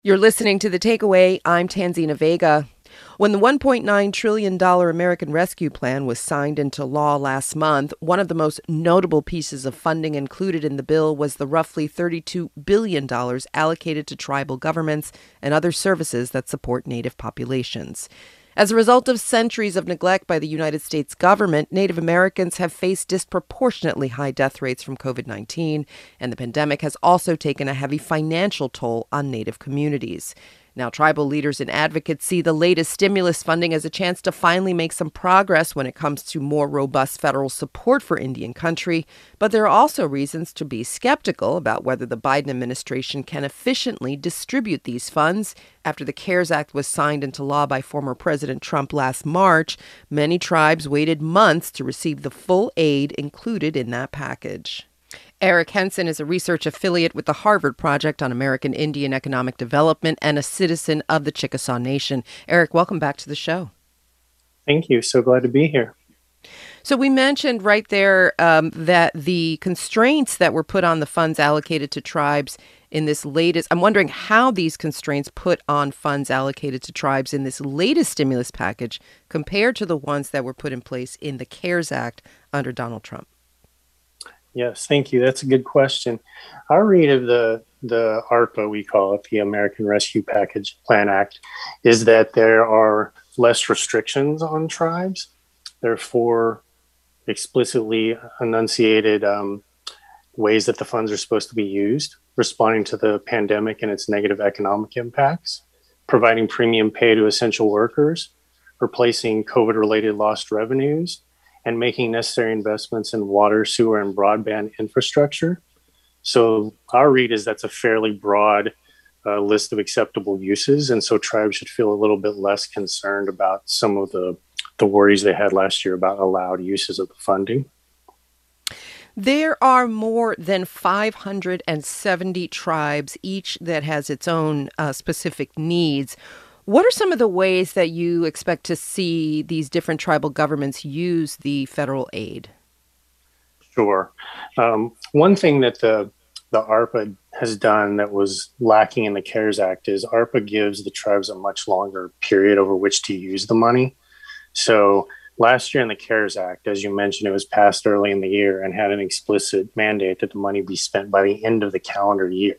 You're listening to The Takeaway. I'm Tanzina Vega. When the $1.9 trillion American Rescue Plan was signed into law last month, one of the most notable pieces of funding included in the bill was the roughly $32 billion allocated to tribal governments and other services that support Native populations. As a result of centuries of neglect by the United States government, Native Americans have faced disproportionately high death rates from COVID-19, and the pandemic has also taken a heavy financial toll on Native communities. Now, tribal leaders and advocates see the latest stimulus funding as a chance to finally make some progress when it comes to more robust federal support for Indian country. But there are also reasons to be skeptical about whether the Biden administration can efficiently distribute these funds. After the CARES Act was signed into law by former President Trump last March, many tribes waited months to receive the full aid included in that package. Eric Henson is a research affiliate with the Harvard Project on American Indian Economic Development and a citizen of the Chickasaw Nation. Eric, welcome back to the show. Thank you. So glad to be here. So we mentioned right there that the constraints that were put on the funds allocated to tribes in this latest, I'm wondering how these constraints put on funds allocated to tribes in this latest stimulus package compared to the ones that were put in place in the CARES Act under Donald Trump. Yes, thank you. That's a good question. Our read of the ARPA, we call it, the American Rescue Package Plan Act, is that there are less restrictions on tribes. There are four explicitly enunciated ways that the funds are supposed to be used: responding to the pandemic and its negative economic impacts, providing premium pay to essential workers, replacing COVID-related lost revenues, and making necessary investments in water, sewer, and broadband infrastructure. So our read is that's a fairly broad list of acceptable uses. And so tribes should feel a little bit less concerned about some of the worries they had last year about allowed uses of the funding. There are more than 570 tribes, each that has its own specific needs. What are some of the ways that you expect to see these different tribal governments use the federal aid? Sure. One thing that the ARPA has done that was lacking in the CARES Act is ARPA gives the tribes a much longer period over which to use the money. So last year in the CARES Act, as you mentioned, it was passed early in the year and had an explicit mandate that the money be spent by the end of the calendar year.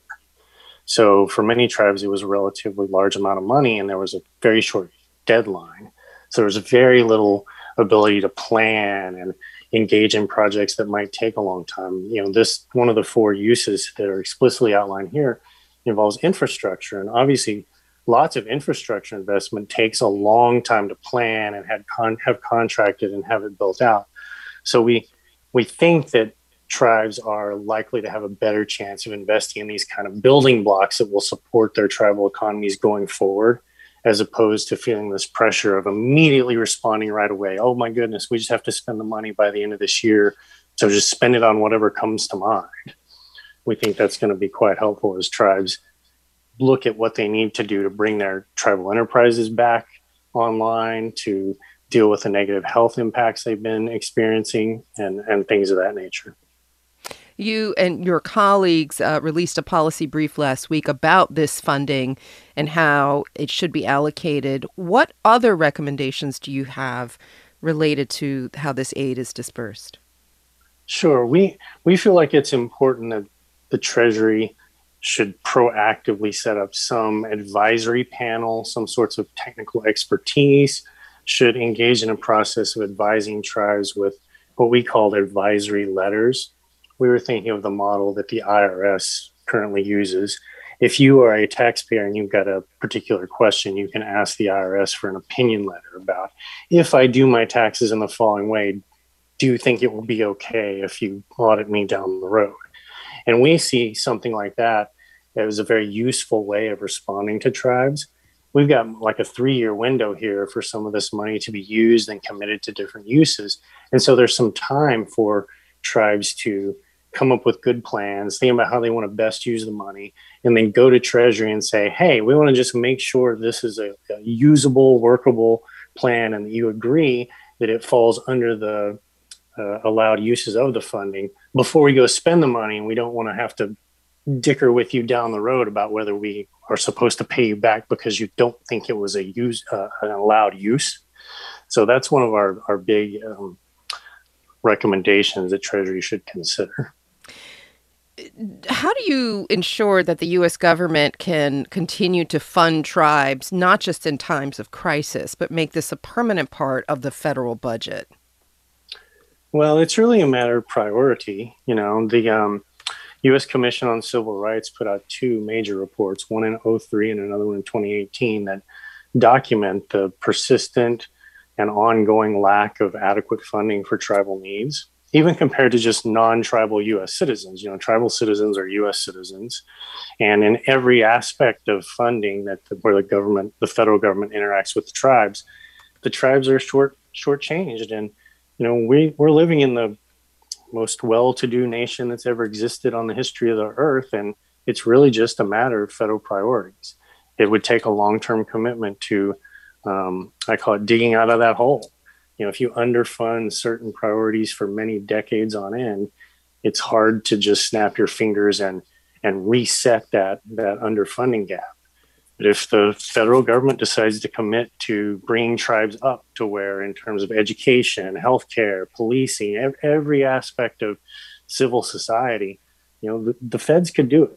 So for many tribes, it was a relatively large amount of money, and there was a very short deadline. So there was very little ability to plan and engage in projects that might take a long time. This one of the four uses that are explicitly outlined here involves infrastructure, and obviously, lots of infrastructure investment takes a long time to plan and have contracted and have it built out. So we think that tribes are likely to have a better chance of investing in these kind of building blocks that will support their tribal economies going forward, as opposed to feeling this pressure of immediately responding right away. Oh my goodness, we just have to spend the money by the end of this year, so just spend it on whatever comes to mind. We think that's going to be quite helpful as tribes look at what they need to do to bring their tribal enterprises back online, to deal with the negative health impacts they've been experiencing, and things of that nature. You and your colleagues released a policy brief last week about this funding and how it should be allocated. What other recommendations do you have related to how this aid is dispersed? Sure. We feel like it's important that the Treasury should proactively set up some advisory panel, some sorts of technical expertise, should engage in a process of advising tribes with what we call advisory letters. We were thinking of the model that the IRS currently uses. If you are a taxpayer and you've got a particular question, you can ask the IRS for an opinion letter about, if I do my taxes in the following way, do you think it will be okay if you audit me down the road? And we see something like that as a very useful way of responding to tribes. We've got like a 3-year window here for some of this money to be used and committed to different uses. And so there's some time for tribes to come up with good plans, think about how they want to best use the money, and then go to Treasury and say, hey, we want to just make sure this is a usable, workable plan, and that you agree that it falls under the allowed uses of the funding before we go spend the money. And we don't want to have to dicker with you down the road about whether we are supposed to pay you back because you don't think it was an allowed use. So that's one of our big recommendations that Treasury should consider. How do you ensure that the U.S. government can continue to fund tribes, not just in times of crisis, but make this a permanent part of the federal budget? Well, it's really a matter of priority. The U.S. Commission on Civil Rights put out two major reports, one in 2003 and another one in 2018, that document the persistent and ongoing lack of adequate funding for tribal needs, even compared to just non-tribal U.S. citizens. Tribal citizens are U.S. citizens. And in every aspect of funding where the federal government interacts with the tribes are shortchanged. And, we're living in the most well-to-do nation that's ever existed on the history of the earth. And it's really just a matter of federal priorities. It would take a long-term commitment to, I call it digging out of that hole. If you underfund certain priorities for many decades on end, it's hard to just snap your fingers and reset that underfunding gap. But if the federal government decides to commit to bringing tribes up to where, in terms of education, healthcare, policing, every aspect of civil society, the feds could do it.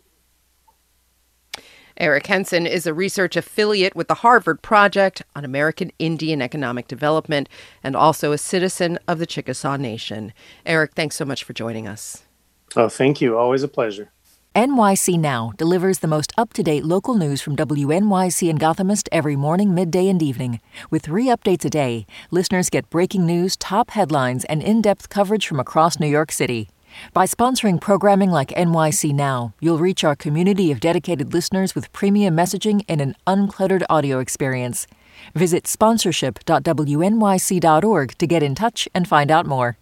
Eric Henson is a research affiliate with the Harvard Project on American Indian Economic Development and also a citizen of the Chickasaw Nation. Eric, thanks so much for joining us. Oh, thank you. Always a pleasure. NYC Now delivers the most up-to-date local news from WNYC and Gothamist every morning, midday, and evening. With 3 updates a day, listeners get breaking news, top headlines, and in-depth coverage from across New York City. By sponsoring programming like NYC Now, you'll reach our community of dedicated listeners with premium messaging and an uncluttered audio experience. Visit sponsorship.wnyc.org to get in touch and find out more.